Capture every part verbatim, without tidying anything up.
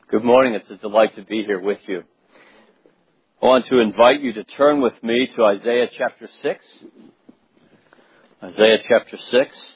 Good morning. It's a delight to be here with you. I want to invite you to turn with me to Isaiah chapter six. Isaiah chapter six.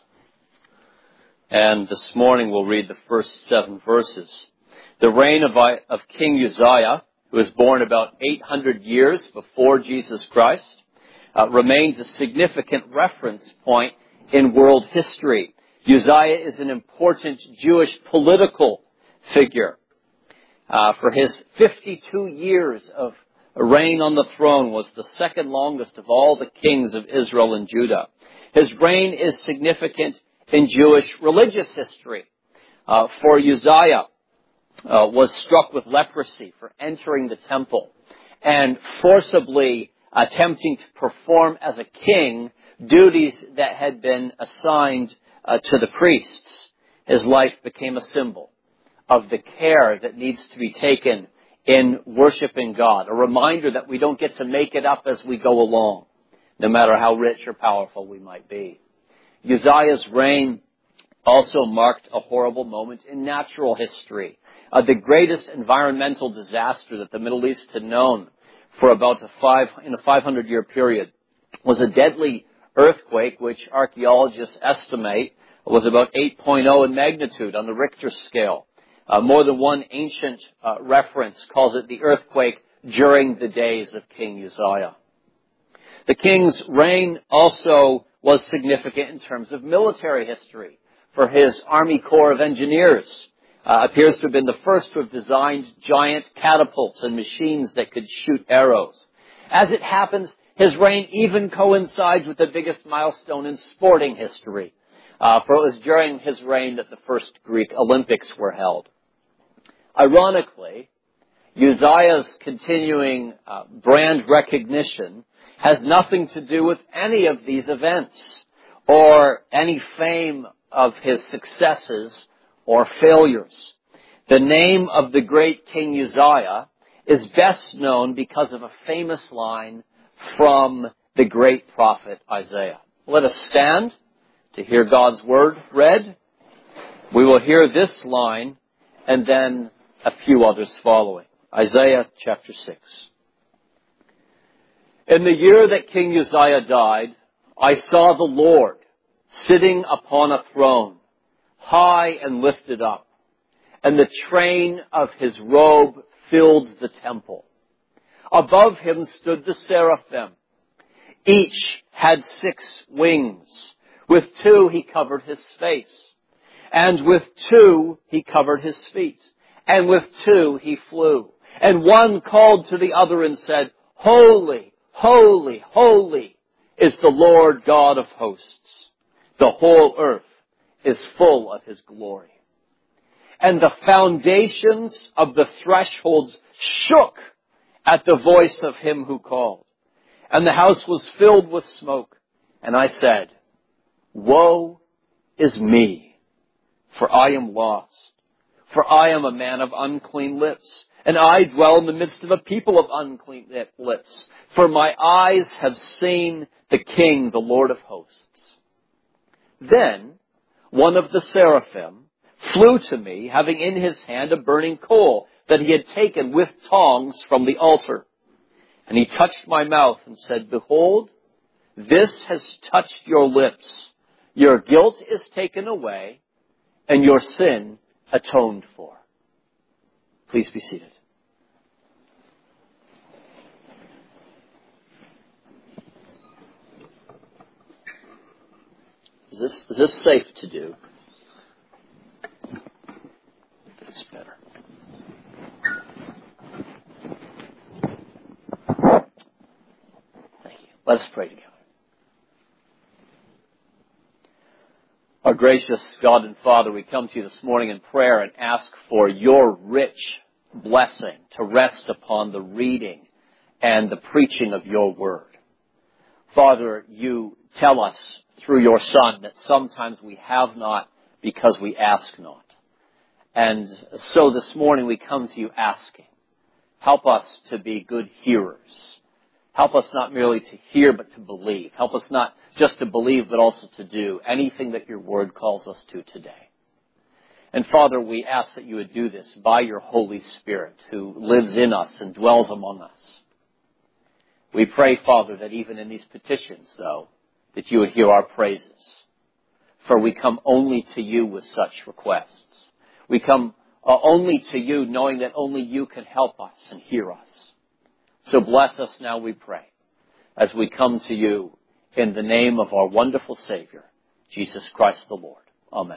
And this morning we'll read the first seven verses. The reign of, of King Uzziah, who was born about eight hundred years before Jesus Christ, uh, remains a significant reference point in world history. Uzziah is an important Jewish political figure. Uh, for his fifty-two years of reign on the throne was the second longest of all the kings of Israel and Judah. His reign is significant in Jewish religious history. Uh, for Uzziah uh, was struck with leprosy for entering the temple and forcibly attempting to perform as a king duties that had been assigned uh, to the priests. His life became a symbol of the care that needs to be taken in worshiping God. A reminder that we don't get to make it up as we go along, no matter how rich or powerful we might be. Uzziah's reign also marked a horrible moment in natural history. Uh, the greatest environmental disaster that the Middle East had known for about a five, in a five hundred year period was a deadly earthquake, which archaeologists estimate was about eight point oh in magnitude on the Richter scale. Uh, more than one ancient uh, reference calls it the earthquake during the days of King Uzziah. The king's reign also was significant in terms of military history. For his Army Corps of Engineers uh, appears to have been the first to have designed giant catapults and machines that could shoot arrows. As it happens, his reign even coincides with the biggest milestone in sporting history. Uh, for it was during his reign that the first Greek Olympics were held. Ironically, Uzziah's continuing uh, brand recognition has nothing to do with any of these events or any fame of his successes or failures. The name of the great King Uzziah is best known because of a famous line from the great prophet Isaiah. Let us stand to hear God's word read. We will hear this line and then a few others following. Isaiah chapter six. In the year that King Uzziah died, I saw the Lord sitting upon a throne, high and lifted up, and the train of his robe filled the temple. Above him stood the seraphim. Each had six wings. With two he covered his face, and with two he covered his feet, and with two he flew. And one called to the other and said, Holy, holy, holy is the Lord God of hosts. The whole earth is full of his glory. And the foundations of the thresholds shook at the voice of him who called. And the house was filled with smoke. And I said, Woe is me, for I am lost. For I am a man of unclean lips, and I dwell in the midst of a people of unclean lips. For my eyes have seen the King, the Lord of hosts. Then one of the seraphim flew to me, having in his hand a burning coal that he had taken with tongs from the altar. And he touched my mouth and said, Behold, this has touched your lips. Your guilt is taken away, and your sin atoned for. Please be seated. Is this, is this safe to do? That's better. Thank you. Let us pray together. Our gracious God and Father, we come to you this morning in prayer and ask for your rich blessing to rest upon the reading and the preaching of your word. Father, you tell us through your Son that sometimes we have not because we ask not. And so this morning we come to you asking, help us to be good hearers. Help us not merely to hear, but to believe. Help us not just to believe, but also to do anything that your word calls us to today. And Father, we ask that you would do this by your Holy Spirit who lives in us and dwells among us. We pray, Father, that even in these petitions, though, that you would hear our praises. For we come only to you with such requests. We come uh, only to you knowing that only you can help us and hear us. So bless us now, we pray, as we come to you in the name of our wonderful Savior, Jesus Christ the Lord. Amen.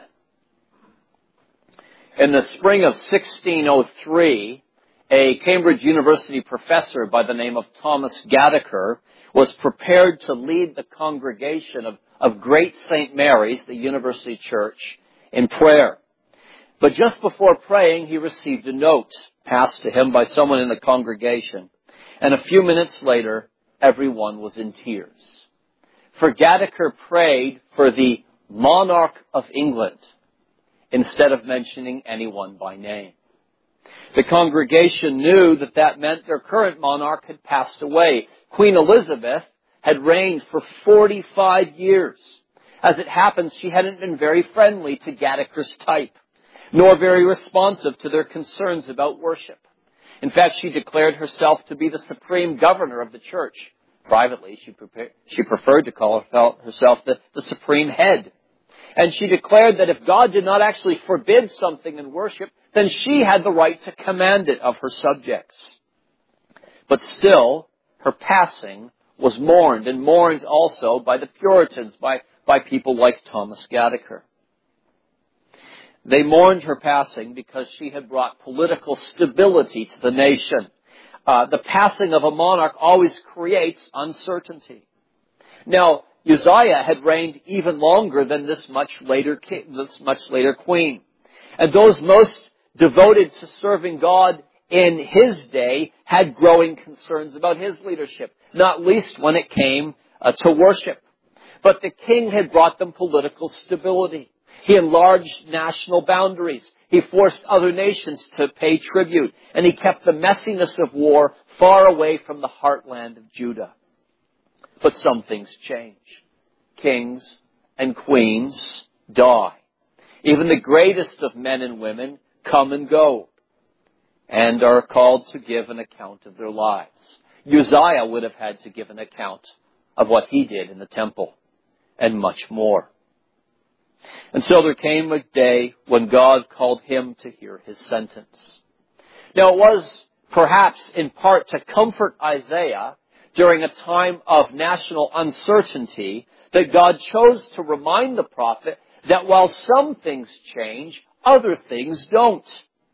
In the spring of sixteen oh three, a Cambridge University professor by the name of Thomas Gattaker was prepared to lead the congregation of, of Great Saint Mary's, the University Church, in prayer. But just before praying, he received a note passed to him by someone in the congregation. And a few minutes later, everyone was in tears. For Gattaker prayed for the monarch of England, instead of mentioning anyone by name. The congregation knew that that meant their current monarch had passed away. Queen Elizabeth had reigned for forty-five years. As it happens, she hadn't been very friendly to Gattaker's type, nor very responsive to their concerns about worship. In fact, she declared herself to be the supreme governor of the church. Privately, she, prepared, she preferred to call herself the, the supreme head. And she declared that if God did not actually forbid something in worship, then she had the right to command it of her subjects. But still, her passing was mourned, and mourned also by the Puritans, by, by people like Thomas Gattaker. They mourned her passing because she had brought political stability to the nation. Uh, the passing of a monarch always creates uncertainty. Now, Uzziah had reigned even longer than this much later king, this much later queen. And those most devoted to serving God in his day had growing concerns about his leadership, not least when it came uh, to worship. But the king had brought them political stability. He enlarged national boundaries. He forced other nations to pay tribute. And he kept the messiness of war far away from the heartland of Judah. But some things change. Kings and queens die. Even the greatest of men and women come and go and are called to give an account of their lives. Uzziah would have had to give an account of what he did in the temple and much more. And so there came a day when God called him to hear his sentence. Now it was perhaps in part to comfort Isaiah during a time of national uncertainty that God chose to remind the prophet that while some things change, other things don't.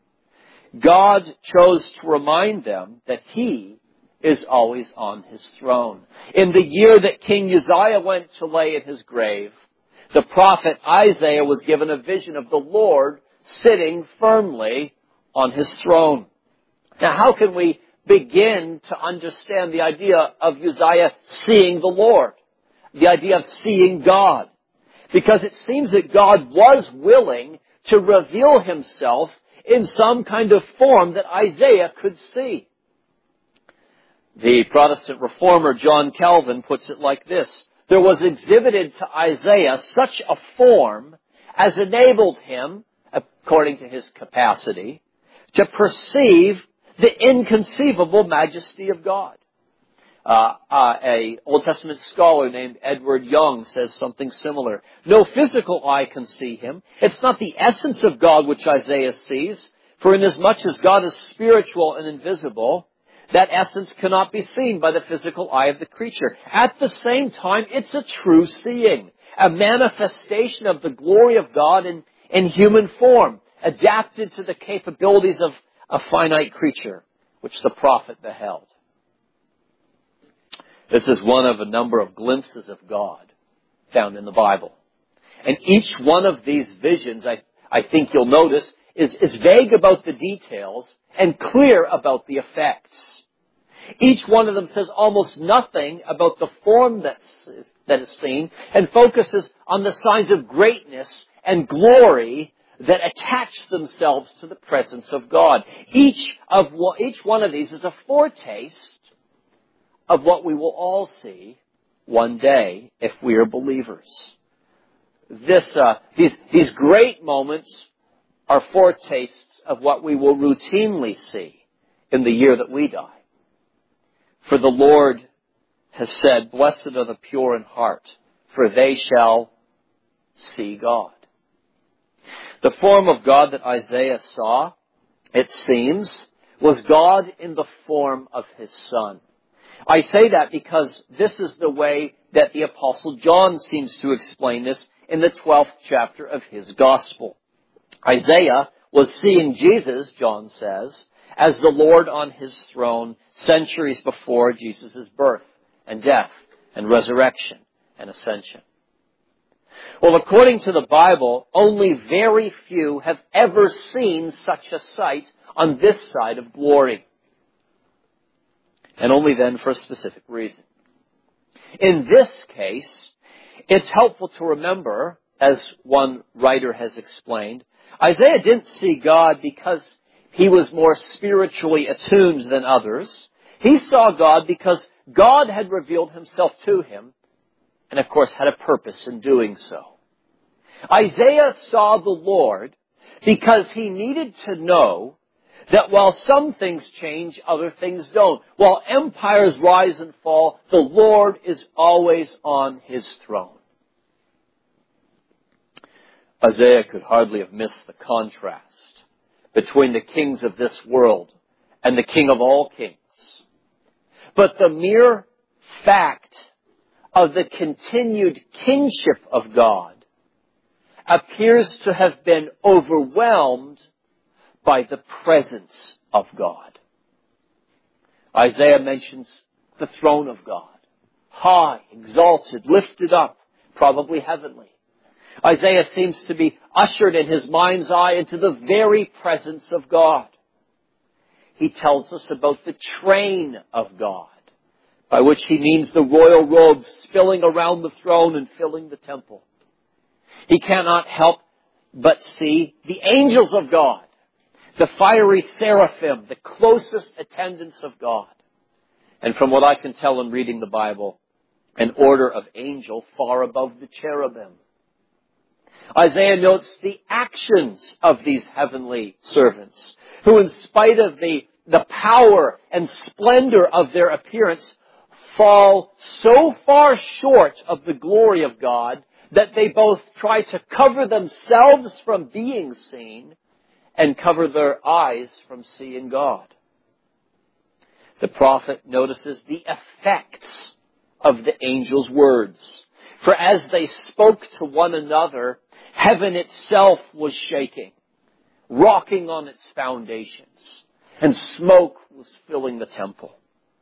God chose to remind them that he is always on his throne. In the year that King Uzziah went to lay in his grave, the prophet Isaiah was given a vision of the Lord sitting firmly on his throne. Now, how can we begin to understand the idea of Uzziah seeing the Lord? The idea of seeing God. Because it seems that God was willing to reveal himself in some kind of form that Isaiah could see. The Protestant reformer John Calvin puts it like this: there was exhibited to Isaiah such a form as enabled him, according to his capacity, to perceive the inconceivable majesty of God. Uh, uh, a Old Testament scholar named Edward Young says something similar. No physical eye can see him. It's not the essence of God which Isaiah sees, for inasmuch as God is spiritual and invisible, that essence cannot be seen by the physical eye of the creature. At the same time, it's a true seeing, a manifestation of the glory of God in, in human form, adapted to the capabilities of a finite creature, which the prophet beheld. This is one of a number of glimpses of God found in the Bible. And each one of these visions, I, I think you'll notice, is, is vague about the details and clear about the effects. Each one of them says almost nothing about the form that's, that is seen and focuses on the signs of greatness and glory that attach themselves to the presence of God. Each of each one of these is a foretaste of what we will all see one day if we are believers. This, uh, these, these great moments are foretastes of what we will routinely see in the year that we die. For the Lord has said, "Blessed are the pure in heart, for they shall see God." The form of God that Isaiah saw, it seems, was God in the form of his Son. I say that because this is the way that the Apostle John seems to explain this in the twelfth chapter of his Gospel. Isaiah was seeing Jesus, John says, as the Lord on his throne centuries before Jesus' birth and death and resurrection and ascension. Well, according to the Bible, only very few have ever seen such a sight on this side of glory. And only then for a specific reason. In this case, it's helpful to remember, as one writer has explained, Isaiah didn't see God because he was more spiritually attuned than others. He saw God because God had revealed himself to him, and of course had a purpose in doing so. Isaiah saw the Lord because he needed to know that while some things change, other things don't. While empires rise and fall, the Lord is always on his throne. Isaiah could hardly have missed the contrast between the kings of this world and the King of all kings. But the mere fact of the continued kingship of God appears to have been overwhelmed by the presence of God. Isaiah mentions the throne of God. High, exalted, lifted up, probably heavenly. Isaiah seems to be ushered in his mind's eye into the very presence of God. He tells us about the train of God, by which he means the royal robes spilling around the throne and filling the temple. He cannot help but see the angels of God, the fiery seraphim, the closest attendants of God. And from what I can tell in reading the Bible, an order of angel far above the cherubim. Isaiah notes the actions of these heavenly servants, who in spite of the, the power and splendor of their appearance, fall so far short of the glory of God that they both try to cover themselves from being seen and cover their eyes from seeing God. The prophet notices the effects of the angels' words. For as they spoke to one another, heaven itself was shaking, rocking on its foundations, and smoke was filling the temple,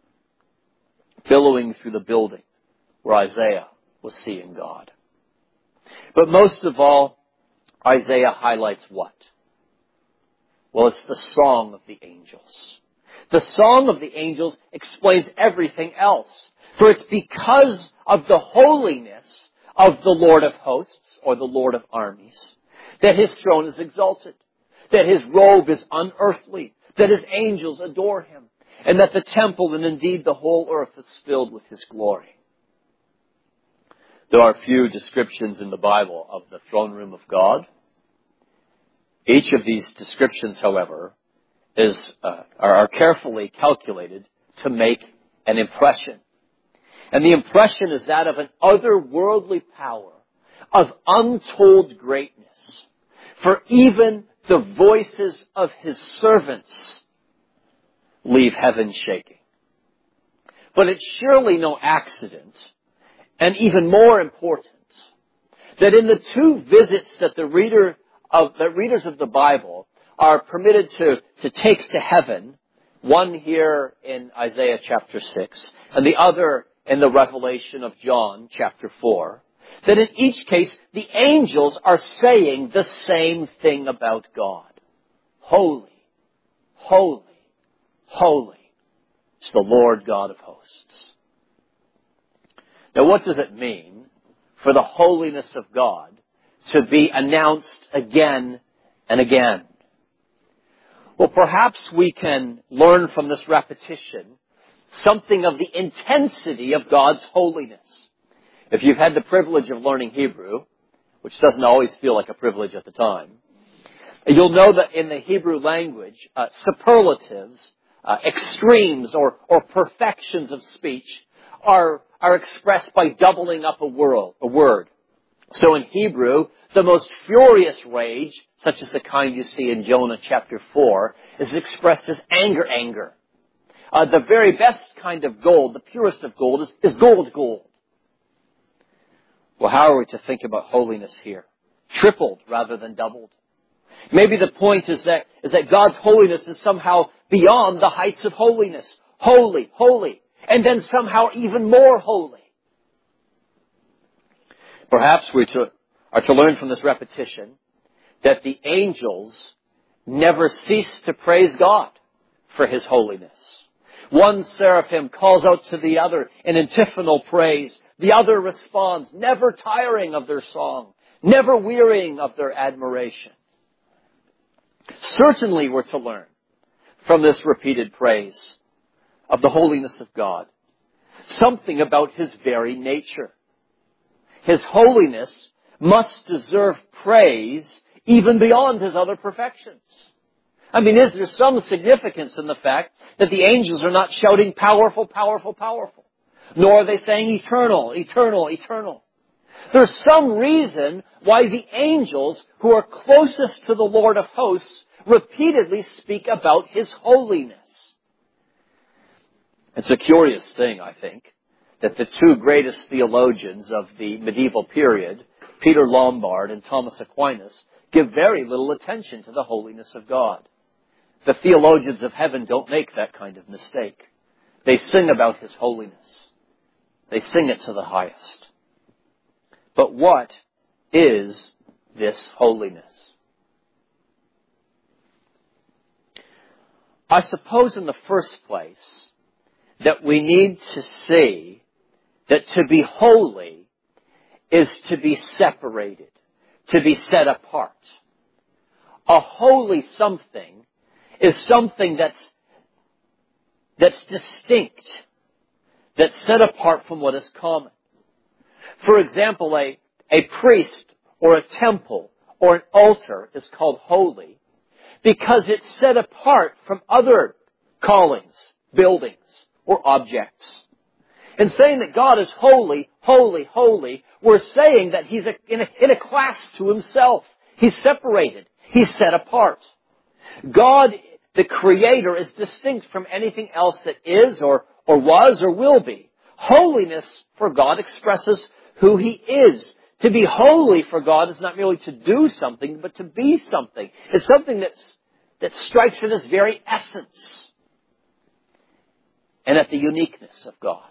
billowing through the building where Isaiah was seeing God. But most of all, Isaiah highlights what? Well, it's the song of the angels. The song of the angels explains everything else. For it's because of the holiness of the Lord of hosts, or the Lord of armies, that his throne is exalted, that his robe is unearthly, that his angels adore him, and that the temple and indeed the whole earth is filled with his glory. There are few descriptions in the Bible of the throne room of God. Each of these descriptions, however, is uh, are carefully calculated to make an impression. And the impression is that of an otherworldly power, of untold greatness. For even the voices of his servants leave heaven shaking. But it's surely no accident, and even more important, that in the two visits that the reader of the readers of the Bible are permitted to, to take to heaven, one here in Isaiah chapter six, and the other in the Revelation of John chapter four, that in each case the angels are saying the same thing about God. Holy, holy, holy is the Lord God of hosts. Now what does it mean for the holiness of God to be announced again and again? Well, perhaps we can learn from this repetition something of the intensity of God's holiness. If you've had the privilege of learning Hebrew, which doesn't always feel like a privilege at the time, You'll know that in the Hebrew language, uh, superlatives, uh, extremes or, or perfections of speech are, are expressed by doubling up a, world, a word. So in Hebrew, the most furious rage, such as the kind you see in Jonah chapter four, is expressed as anger, anger. Uh, the very best kind of gold, the purest of gold, is, is gold, gold. Well, how are we to think about holiness here? Tripled rather than doubled. Maybe the point is that, is that God's holiness is somehow beyond the heights of holiness. Holy, holy, and then somehow even more holy. Perhaps we to, are to learn from this repetition that the angels never cease to praise God for His holiness. One seraphim calls out to the other in antiphonal praise. The other responds, never tiring of their song, never wearying of their admiration. Certainly we're to learn from this repeated praise of the holiness of God something about His very nature. His holiness must deserve praise even beyond His other perfections. I mean, is there some significance in the fact that the angels are not shouting powerful, powerful, powerful? Nor are they saying eternal, eternal, eternal. There's some reason why the angels who are closest to the Lord of hosts repeatedly speak about His holiness. It's a curious thing, I think, that the two greatest theologians of the medieval period, Peter Lombard and Thomas Aquinas, give very little attention to the holiness of God. The theologians of heaven don't make that kind of mistake. They sing about His holiness. They sing it to the highest. But what is this holiness? I suppose in the first place that we need to see that to be holy is to be separated, to be set apart. A holy something is something that's, that's distinct, that's set apart from what is common. For example, a, a priest or a temple or an altar is called holy because it's set apart from other callings, buildings, or objects. In saying that God is holy, holy, holy, we're saying that He's a, in, a, in a class to Himself. He's separated. He's set apart. God, the Creator, is distinct from anything else that is or, or was or will be. Holiness for God expresses who He is. To be holy for God is not merely to do something, but to be something. It's something that's, that strikes at His very essence and at the uniqueness of God.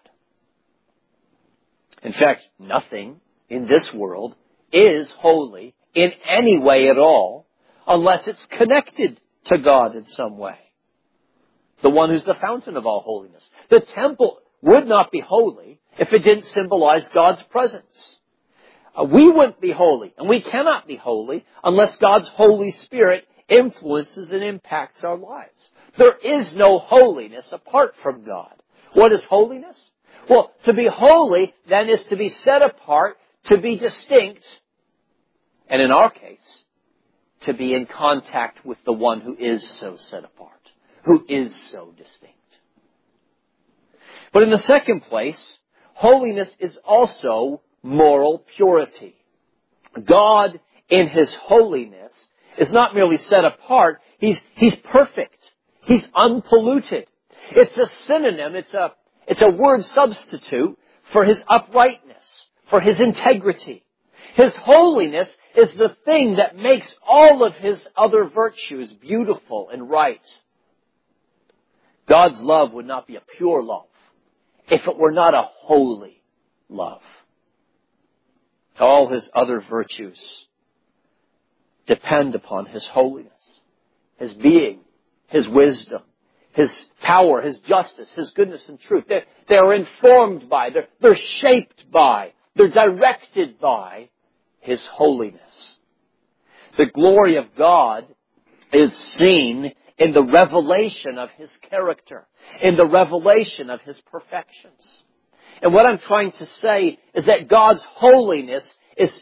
In fact, nothing in this world is holy in any way at all unless it's connected to God in some way. The one who's the fountain of all holiness. The temple would not be holy if it didn't symbolize God's presence. Uh, we wouldn't be holy, and we cannot be holy unless God's Holy Spirit influences and impacts our lives. There is no holiness apart from God. What is holiness? Well, to be holy then is to be set apart, to be distinct, and in our case, to be in contact with the one who is so set apart, who is so distinct. But in the second place, holiness is also moral purity. God, in His holiness, is not merely set apart, He's, He's perfect. He's unpolluted. It's a synonym, it's a, it's a word substitute for His uprightness, for His integrity. His holiness is the thing that makes all of His other virtues beautiful and right. God's love would not be a pure love if it were not a holy love. All His other virtues depend upon His holiness, His being, His wisdom, His power, His justice, His goodness and truth. They're, they're informed by, they're, they're shaped by, they're directed by His holiness. The glory of God is seen in the revelation of His character, in the revelation of His perfections. And what I'm trying to say is that God's holiness is,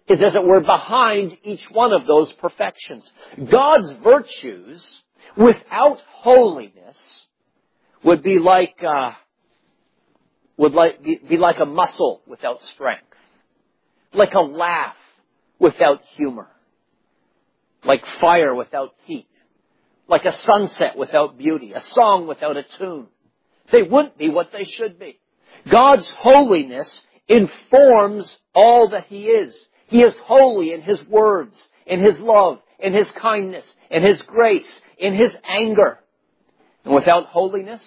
is, as it were, behind each one of those perfections. God's virtues, without holiness, would be like uh, would like be, be like a muscle without strength, like a laugh without humor, like fire without heat, like a sunset without beauty, a song without a tune. They wouldn't be what they should be. God's holiness informs all that He is. He is holy in His words, in His love, in His kindness, in His grace, in His anger. And without holiness,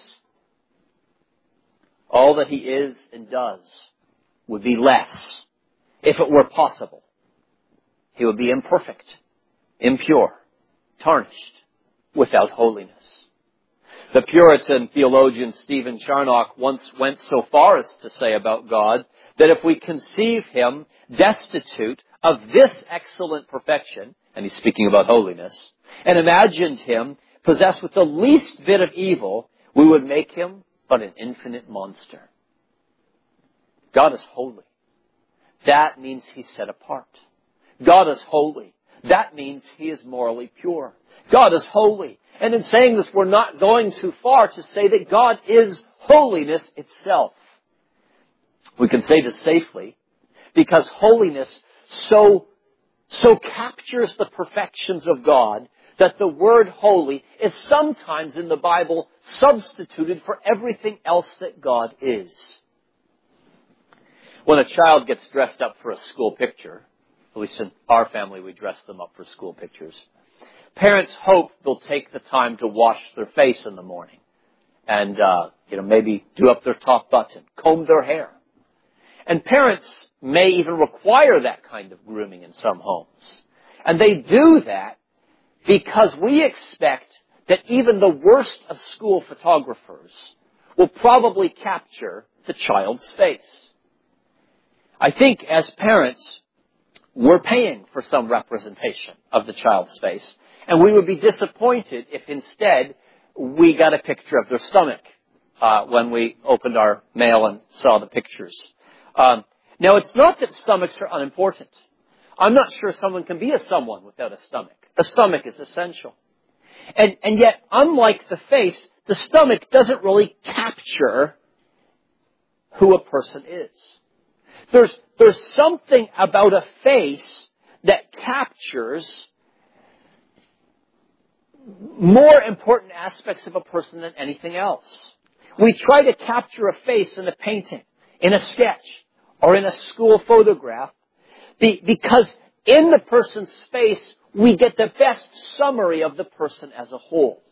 all that He is and does would be less. If it were possible, He would be imperfect, impure, tarnished, without holiness. The Puritan theologian Stephen Charnock once went so far as to say about God that if we conceive Him destitute of this excellent perfection, and he's speaking about holiness, and imagined Him possessed with the least bit of evil, we would make Him but an infinite monster. God is holy. That means He's set apart. God is holy. That means He is morally pure. God is holy. And in saying this, we're not going too far to say that God is holiness itself. We can say this safely because holiness so, so captures the perfections of God that the word holy is sometimes in the Bible substituted for everything else that God is. When a child gets dressed up for a school picture, at least in our family we dress them up for school pictures, parents hope they'll take the time to wash their face in the morning and, uh, you know, maybe do up their top button, comb their hair. And parents may even require that kind of grooming in some homes. And they do that because we expect that even the worst of school photographers will probably capture the child's face. I think as parents, we're paying for some representation of the child's face. And we would be disappointed if instead we got a picture of their stomach uh, when we opened our mail and saw the pictures. Um, now, it's not that stomachs are unimportant. I'm not sure someone can be a someone without a stomach. The stomach is essential. And, and yet, unlike the face, the stomach doesn't really capture who a person is. There's, there's something about a face that captures more important aspects of a person than anything else. We try to capture a face in a painting, in a sketch, or in a school photograph because in the person's face we get the best summary of the person as a whole.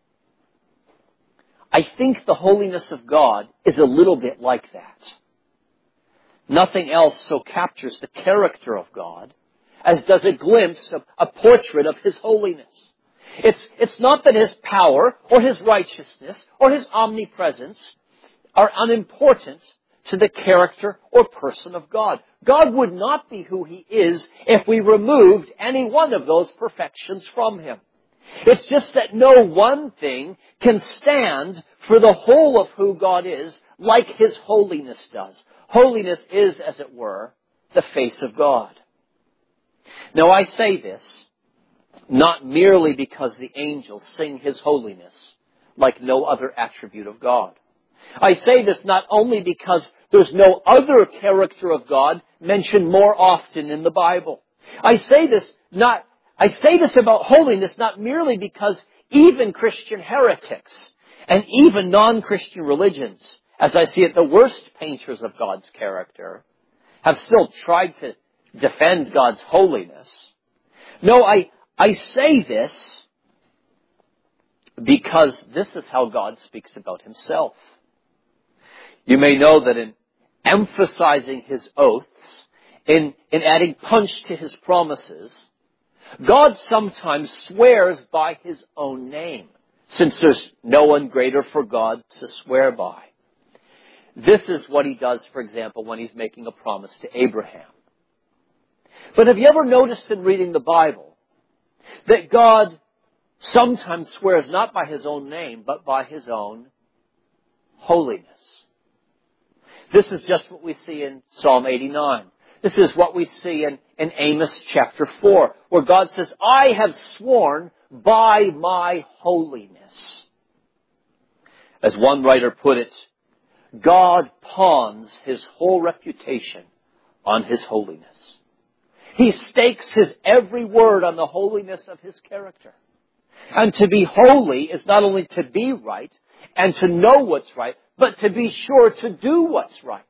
I think the holiness of God is a little bit like that. Nothing else so captures the character of God as does a glimpse of a portrait of His holiness. It's, it's not that His power or His righteousness or His omnipresence are unimportant to the character or person of God. God would not be who He is if we removed any one of those perfections from Him. It's just that no one thing can stand for the whole of who God is like His holiness does. Holiness is, as it were, the face of God. Now I say this not merely because the angels sing His holiness like no other attribute of God. I say this not only because there's no other character of God mentioned more often in the Bible. I say this not, I say this about holiness not merely because even Christian heretics and even non-Christian religions, as I see it, the worst painters of God's character, have still tried to defend God's holiness. No, I, I say this because this is how God speaks about Himself. You may know that in emphasizing His oaths, in, in adding punch to His promises, God sometimes swears by His own name, since there's no one greater for God to swear by. This is what He does, for example, when He's making a promise to Abraham. But have you ever noticed in reading the Bible that God sometimes swears not by His own name, but by His own holiness? This is just what we see in Psalm eighty-nine. This is what we see in, in Amos chapter four, where God says, I have sworn by my holiness. As one writer put it, God pawns his whole reputation on his holiness. He stakes his every word on the holiness of his character. And to be holy is not only to be right and to know what's right, but to be sure to do what's right.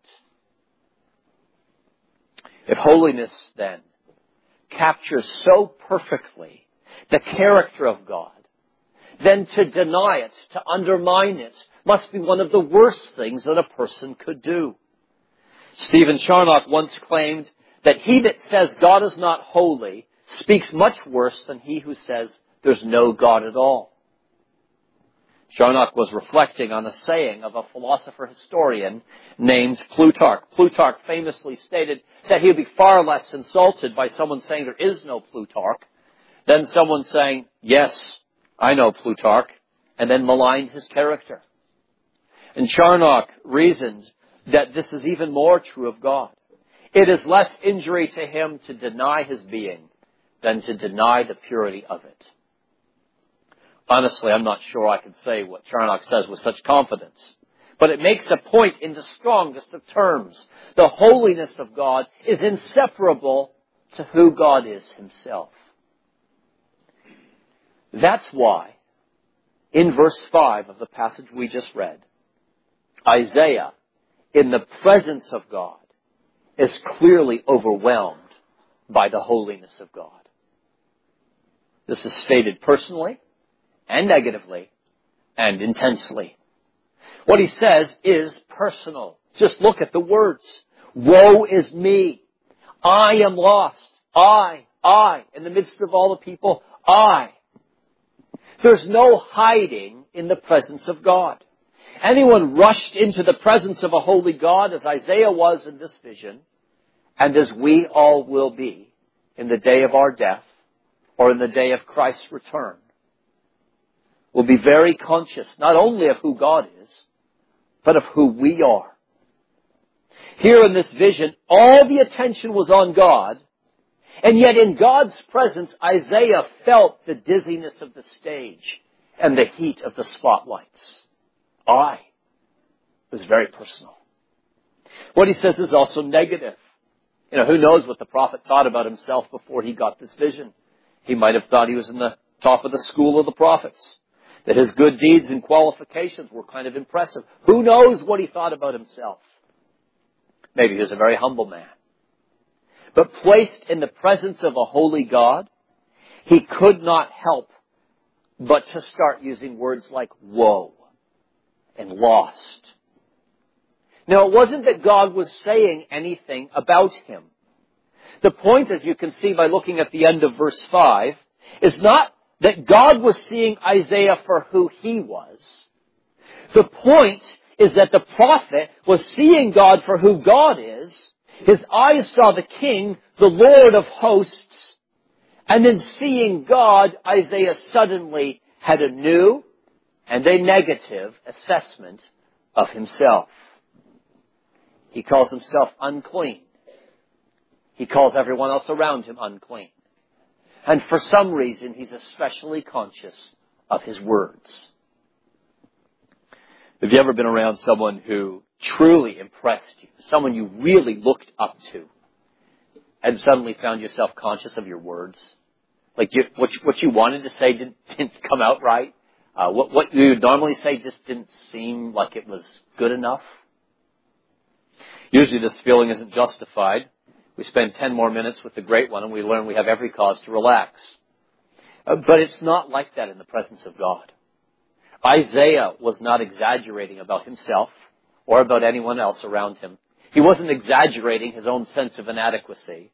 If holiness, then, captures so perfectly the character of God, then to deny it, to undermine it, must be one of the worst things that a person could do. Stephen Charnock once claimed that he that says God is not holy speaks much worse than he who says there's no God at all. Charnock was reflecting on a saying of a philosopher-historian named Plutarch. Plutarch famously stated that he would be far less insulted by someone saying there is no Plutarch than someone saying, yes, I know Plutarch, and then maligned his character. And Charnock reasoned that this is even more true of God. It is less injury to him to deny his being than to deny the purity of it. Honestly, I'm not sure I can say what Charnock says with such confidence. But it makes a point in the strongest of terms. The holiness of God is inseparable to who God is himself. That's why, in verse five of the passage we just read, Isaiah, in the presence of God, is clearly overwhelmed by the holiness of God. This is stated personally and negatively and intensely. What he says is personal. Just look at the words. Woe is me. I am lost. I, I, in the midst of all the people, I. There's no hiding in the presence of God. Anyone rushed into the presence of a holy God, as Isaiah was in this vision, and as we all will be in the day of our death or in the day of Christ's return, will be very conscious not only of who God is, but of who we are. Here in this vision, all the attention was on God, and yet in God's presence, Isaiah felt the dizziness of the stage and the heat of the spotlights. I. It was very personal. What he says is also negative. You know, who knows what the prophet thought about himself before he got this vision? He might have thought he was in the top of the school of the prophets, that his good deeds and qualifications were kind of impressive. Who knows what he thought about himself? Maybe he was a very humble man. But placed in the presence of a holy God, he could not help but to start using words like woe and lost. Now, it wasn't that God was saying anything about him. The point, as you can see by looking at the end of verse five, is not that God was seeing Isaiah for who he was. The point is that the prophet was seeing God for who God is. His eyes saw the King, the Lord of hosts, and in seeing God, Isaiah suddenly had a new and a negative assessment of himself. He calls himself unclean. He calls everyone else around him unclean. And for some reason, he's especially conscious of his words. Have you ever been around someone who truly impressed you, someone you really looked up to, and suddenly found yourself conscious of your words? Like you, what, you, what you wanted to say didn't, didn't come out right? Uh, what, what you would normally say just didn't seem like it was good enough? Usually this feeling isn't justified. We spend ten more minutes with the Great One and we learn we have every cause to relax. Uh, but it's not like that in the presence of God. Isaiah was not exaggerating about himself or about anyone else around him. He wasn't exaggerating his own sense of inadequacy.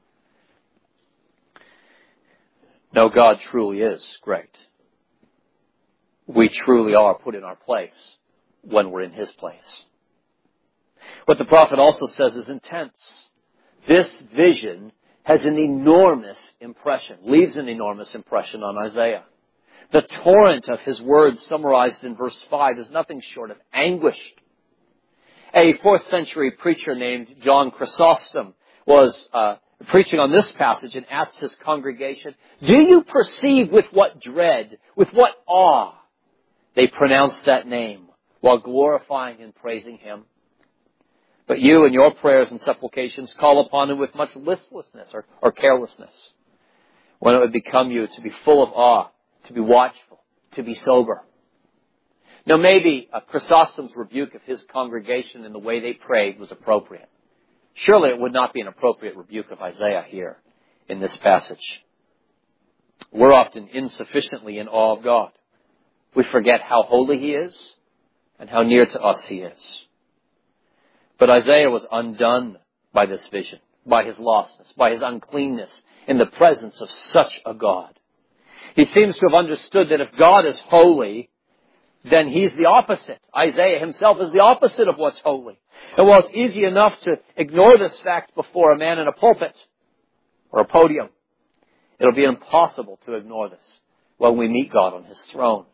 No, God truly is great. We truly are put in our place when we're in his place. What the prophet also says is intense. This vision has an enormous impression, leaves an enormous impression on Isaiah. The torrent of his words summarized in verse five is nothing short of anguish. A fourth century preacher named John Chrysostom was uh, preaching on this passage and asked his congregation, do you perceive with what dread, with what awe they pronounce that name while glorifying and praising him? But you in your prayers and supplications call upon him with much listlessness or, or carelessness, when it would become you to be full of awe, to be watchful, to be sober. Now maybe uh, Chrysostom's rebuke of his congregation and the way they prayed was appropriate. Surely it would not be an appropriate rebuke of Isaiah here in this passage. We're often insufficiently in awe of God. We forget how holy he is and how near to us he is. But Isaiah was undone by this vision, by his lostness, by his uncleanness in the presence of such a God. He seems to have understood that if God is holy, then he's the opposite. Isaiah himself is the opposite of what's holy. And while it's easy enough to ignore this fact before a man in a pulpit or a podium, it'll be impossible to ignore this when we meet God on his throne.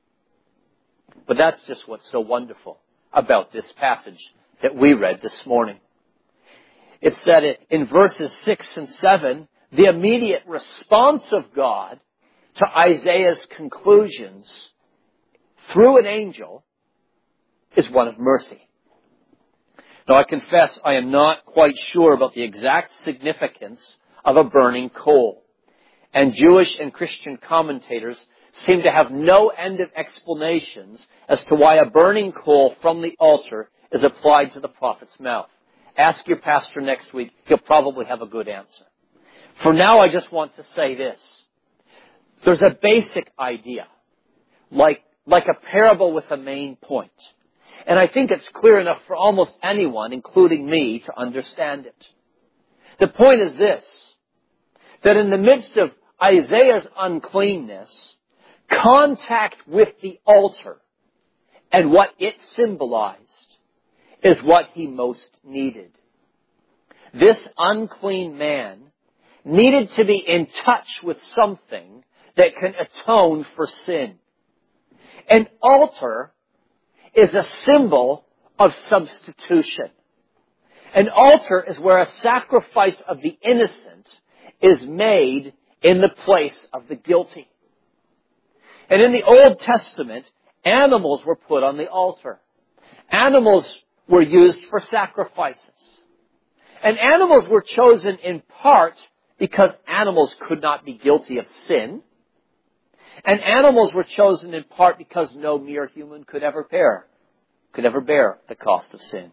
But that's just what's so wonderful about this passage that we read this morning. It's that it, in verses six and seven, the immediate response of God to Isaiah's conclusions through an angel is one of mercy. Now, I confess I am not quite sure about the exact significance of a burning coal. And Jewish and Christian commentators seem to have no end of explanations as to why a burning coal from the altar is applied to the prophet's mouth. Ask your pastor next week. He'll probably have a good answer. For now, I just want to say this. There's a basic idea, like, like a parable with a main point. And I think it's clear enough for almost anyone, including me, to understand it. The point is this, that in the midst of Isaiah's uncleanness, contact with the altar and what it symbolized is what he most needed. This unclean man needed to be in touch with something that can atone for sin. An altar is a symbol of substitution. An altar is where a sacrifice of the innocent is made in the place of the guilty. And in the Old Testament, animals were put on the altar. Animals were used for sacrifices. And animals were chosen in part because animals could not be guilty of sin. And animals were chosen in part because no mere human could ever bear, could ever bear the cost of sin.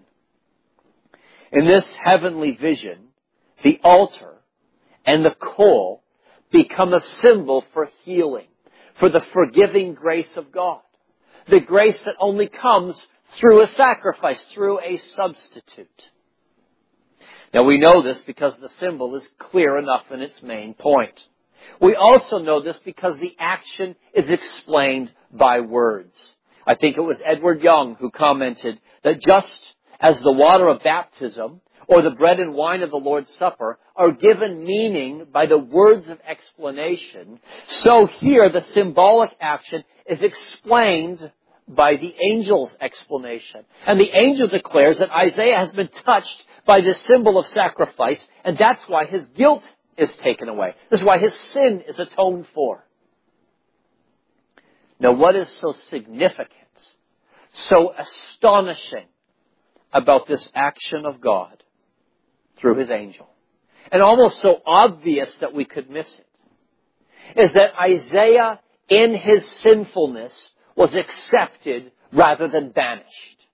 In this heavenly vision, the altar and the coal become a symbol for healing, for the forgiving grace of God. The grace that only comes through a sacrifice, through a substitute. Now we know this because the symbol is clear enough in its main point. We also know this because the action is explained by words. I think it was Edward Young who commented that just as the water of baptism or the bread and wine of the Lord's Supper are given meaning by the words of explanation, so here the symbolic action is explained by the angel's explanation. And the angel declares that Isaiah has been touched by this symbol of sacrifice, and that's why his guilt is taken away. This is why his sin is atoned for. Now, what is so significant, so astonishing about this action of God through his angel, and almost so obvious that we could miss it, is that Isaiah, in his sinfulness, was accepted rather than banished.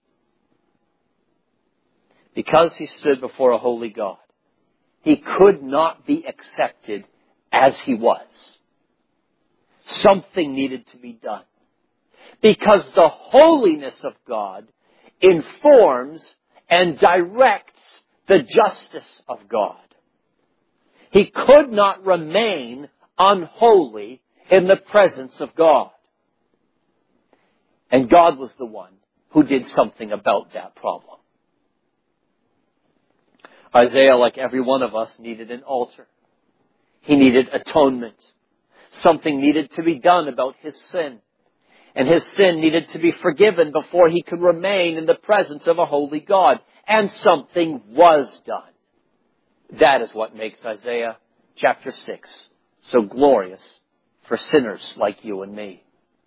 Because he stood before a holy God, he could not be accepted as he was. Something needed to be done. Because the holiness of God informs and directs the justice of God. He could not remain unholy in the presence of God. And God was the one who did something about that problem. Isaiah, like every one of us, needed an altar. He needed atonement. Something needed to be done about his sin. And his sin needed to be forgiven before he could remain in the presence of a holy God. And something was done. That is what makes Isaiah chapter six so glorious for sinners like you and me.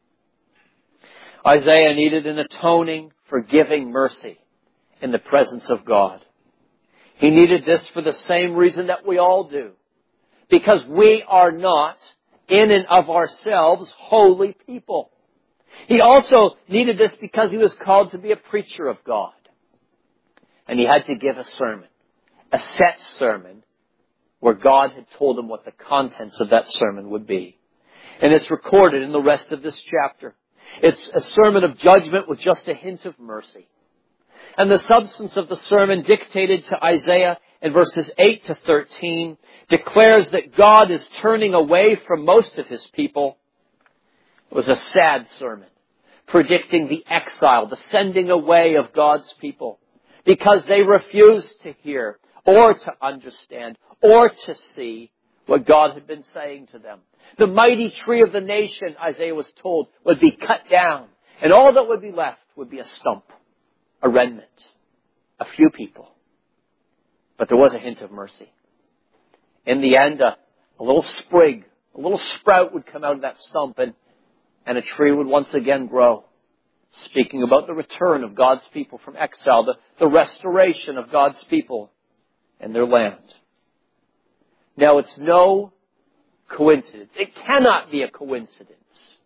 Isaiah needed an atoning, forgiving mercy in the presence of God. He needed this for the same reason that we all do. Because we are not, in and of ourselves, holy people. He also needed this because he was called to be a preacher of God. And he had to give a sermon, a set sermon, where God had told him what the contents of that sermon would be. And it's recorded in the rest of this chapter. It's a sermon of judgment with just a hint of mercy. And the substance of the sermon dictated to Isaiah in verses eight to thirteen declares that God is turning away from most of his people. It was a sad sermon, predicting the exile, the sending away of God's people, because they refused to hear or to understand or to see what God had been saying to them. The mighty tree of the nation, Isaiah was told, would be cut down, and all that would be left would be a stump, a remnant, a few people. But there was a hint of mercy. In the end, a, a little sprig, a little sprout would come out of that stump, and, and a tree would once again grow, speaking about the return of God's people from exile, the, the restoration of God's people and their land. Now, it's no coincidence. It cannot be a coincidence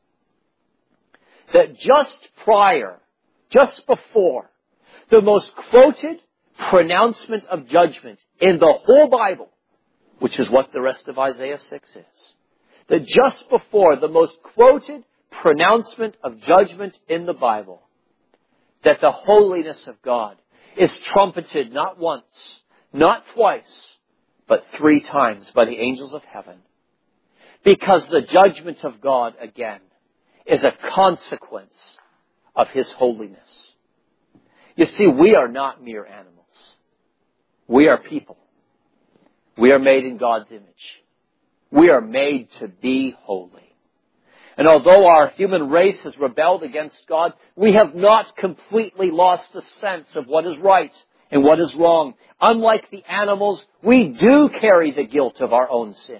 that just prior, just before, the most quoted pronouncement of judgment in the whole Bible, which is what the rest of Isaiah six is, that just before the most quoted pronouncement of judgment in the Bible, that the holiness of God is trumpeted not once, not twice, but three times by the angels of heaven. Because the judgment of God, again, is a consequence of his holiness. You see, we are not mere animals. We are people. We are made in God's image. We are made to be holy. And although our human race has rebelled against God, we have not completely lost the sense of what is right and what is wrong. Unlike the animals, we do carry the guilt of our own sin.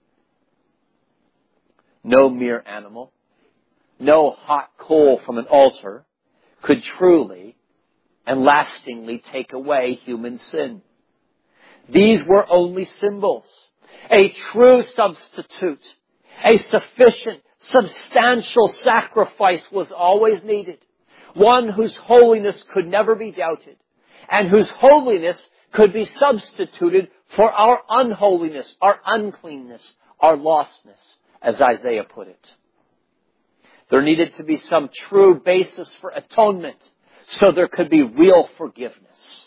No mere animal, no hot coal from an altar could truly and lastingly take away human sin. These were only symbols. A true substitute, a sufficient, substantial sacrifice was always needed. One whose holiness could never be doubted, and whose holiness could be substituted for our unholiness, our uncleanness, our lostness, as Isaiah put it. There needed to be some true basis for atonement, so there could be real forgiveness.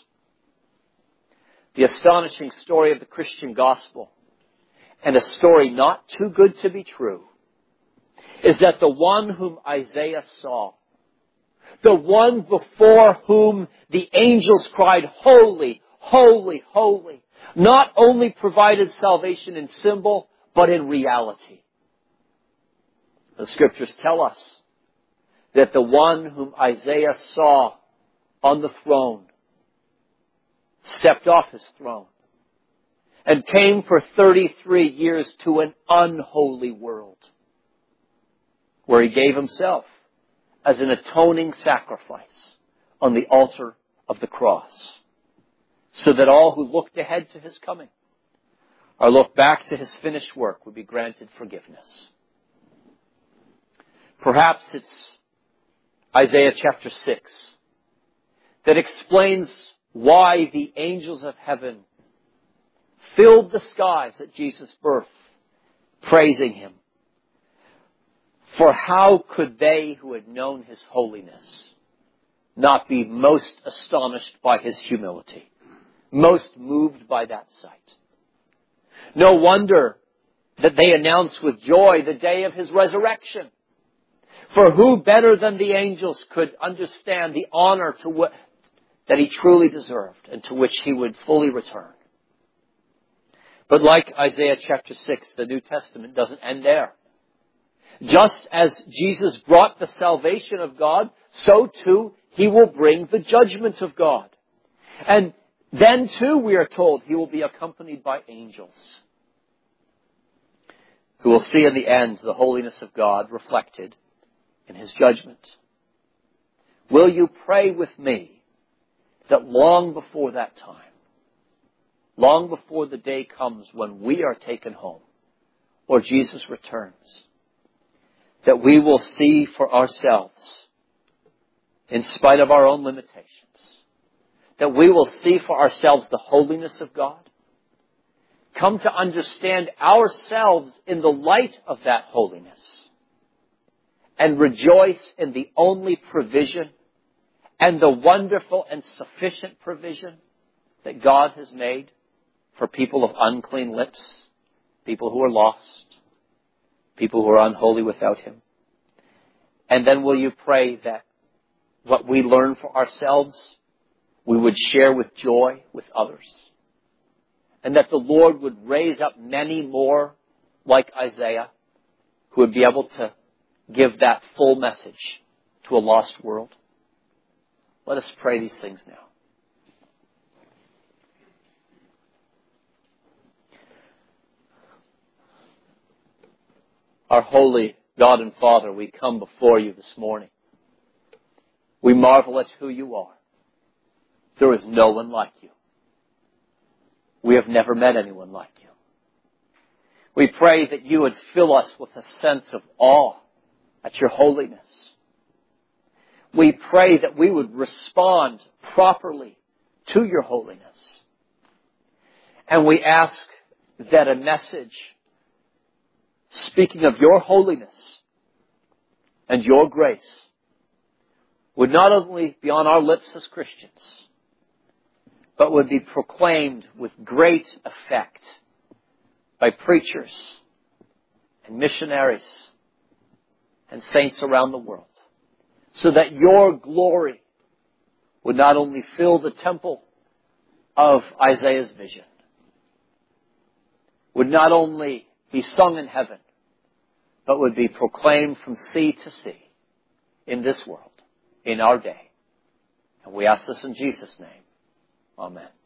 The astonishing story of the Christian gospel, and a story not too good to be true, is that the one whom Isaiah saw, the one before whom the angels cried, holy, holy, holy, not only provided salvation in symbol, but in reality. The scriptures tell us that the one whom Isaiah saw on the throne stepped off his throne and came for thirty-three years to an unholy world, where he gave himself as an atoning sacrifice on the altar of the cross, so that all who looked ahead to his coming or looked back to his finished work would be granted forgiveness. Perhaps it's Isaiah chapter six that explains why the angels of heaven filled the skies at Jesus' birth, praising him. For how could they who had known his holiness not be most astonished by his humility, most moved by that sight? No wonder that they announced with joy the day of his resurrection. For who better than the angels could understand the honor to what that he truly deserved and to which he would fully return? But like Isaiah chapter six, the New Testament doesn't end there. Just as Jesus brought the salvation of God, so too he will bring the judgment of God. And Then too, we are told, he will be accompanied by angels who will see in the end the holiness of God reflected in his judgment. Will you pray with me that long before that time, long before the day comes when we are taken home or Jesus returns, that we will see for ourselves, in spite of our own limitations, that we will see for ourselves the holiness of God, come to understand ourselves in the light of that holiness, and rejoice in the only provision and the wonderful and sufficient provision that God has made for people of unclean lips, people who are lost, people who are unholy without him. And then will you pray that what we learn for ourselves, we would share with joy with others, and that the Lord would raise up many more like Isaiah who would be able to give that full message to a lost world. Let us pray these things now. Our holy God and Father, we come before you this morning. We marvel at who you are. There is no one like you. We have never met anyone like you. We pray that you would fill us with a sense of awe at your holiness. We pray that we would respond properly to your holiness. And we ask that a message speaking of your holiness and your grace would not only be on our lips as Christians, but would be proclaimed with great effect by preachers and missionaries and saints around the world, so that your glory would not only fill the temple of Isaiah's vision, would not only be sung in heaven, but would be proclaimed from sea to sea in this world, in our day. And we ask this in Jesus' name. Amen.